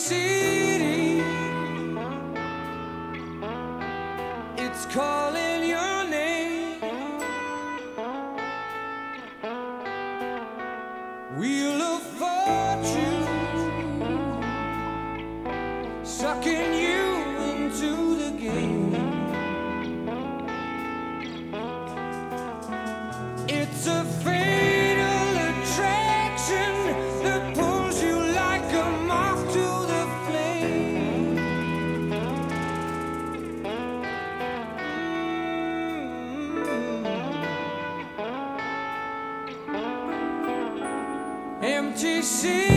city, it's calling your name. Wheel of fortune sucking you into the game. It's a fatal attraction that pulls you like a moth to the flame. Empty city.